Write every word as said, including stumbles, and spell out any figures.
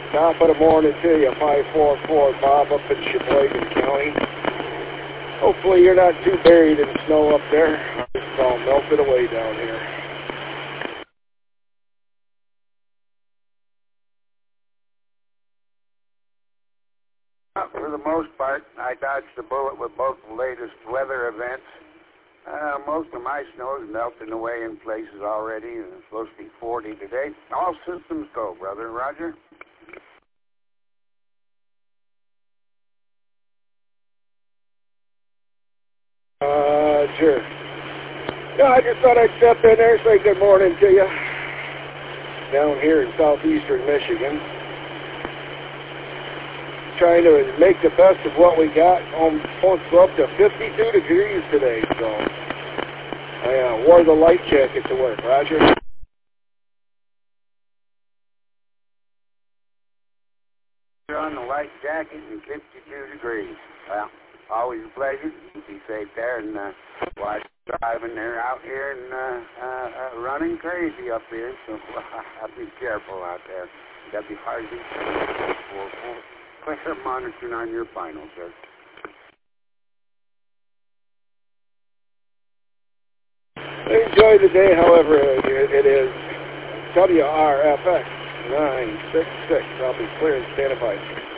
Top of the morning to you, five four four Bob up in Sheboygan County. Hopefully you're not too buried in snow up there. It's all melted away down here. For the most part, I dodged the bullet with both the latest weather events. Uh, most of my snow is melting away in places already, and it's supposed to be forty today. All systems go, brother. Roger? Uh, sure. Yeah, I just thought I'd step in there and say good morning to you. Down here in southeastern Michigan. Trying to make the best of what we got. I'm supposed to go up to fifty-two degrees today, so I uh, wore the light jacket to work. Roger. You're on the light jacket and fifty-two degrees. Well, always a pleasure. Be safe there, and uh, watch driving there out here and uh, uh, uh, running crazy up here, so uh, be careful out there. W Hardy, four four. Clear monitoring on your final, sir. Enjoy the day, however it is. W R F X nine six six. I'll be clear and standing by.